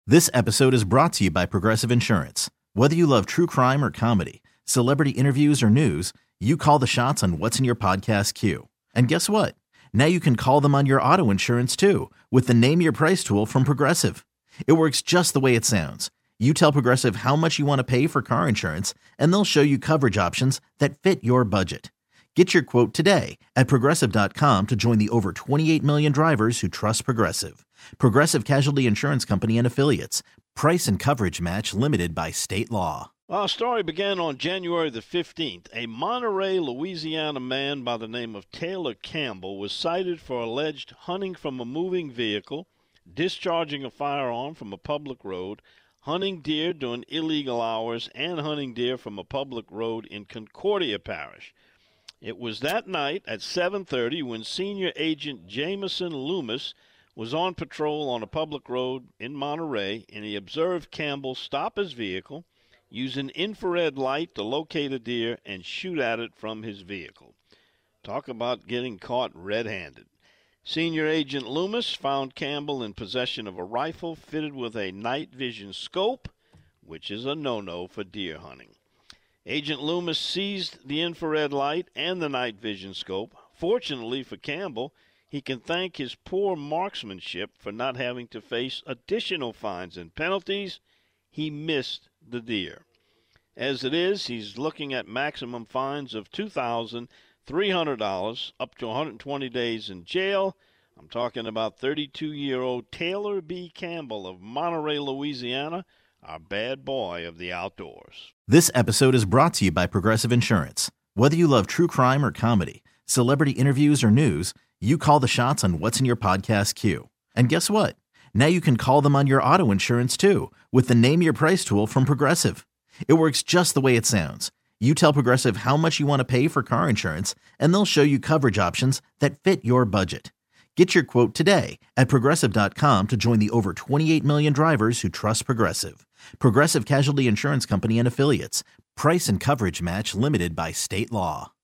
This episode is brought to you by Progressive Insurance. Whether you love true crime or comedy, celebrity interviews or news, you call the shots on what's in your podcast queue. And guess what? Now you can call them on your auto insurance too with the Name Your Price tool from Progressive. It works just the way it sounds. You tell Progressive how much you want to pay for car insurance, and they'll show you coverage options that fit your budget. Get your quote today at Progressive.com to join the over 28 million drivers who trust Progressive. Progressive Casualty Insurance Company and Affiliates. Price and coverage match limited by state law. Our story began on January the 15th. A Monterey, Louisiana man by the name of Taylor Campbell was cited for alleged hunting from a moving vehicle, discharging a firearm from a public road, hunting deer during illegal hours, and hunting deer from a public road in Concordia Parish. It was that night at 7:30 when Senior Agent Jameson Loomis was on patrol on a public road in Monterey, and he observed Campbell stop his vehicle, use an infrared light to locate a deer, and shoot at it from his vehicle. Talk about getting caught red-handed. Senior Agent Loomis found Campbell in possession of a rifle fitted with a night vision scope, which is a no-no for deer hunting. Agent Loomis seized the infrared light and the night vision scope. Fortunately for Campbell, he can thank his poor marksmanship for not having to face additional fines and penalties. He missed the deer. As it is, he's looking at maximum fines of $2,300 up to 120 days in jail. I'm talking about 32-year-old Taylor B. Campbell of Monterey, Louisiana, our bad boy of the outdoors. This episode is brought to you by Progressive Insurance. Whether you love true crime or comedy, celebrity interviews or news, you call the shots on what's in your podcast queue. And guess what? Now you can call them on your auto insurance too with the Name Your Price tool from Progressive. It works just the way it sounds. You tell Progressive how much you want to pay for car insurance, and they'll show you coverage options that fit your budget. Get your quote today at Progressive.com to join the over 28 million drivers who trust Progressive. Progressive Casualty Insurance Company and Affiliates. Price and coverage match limited by state law.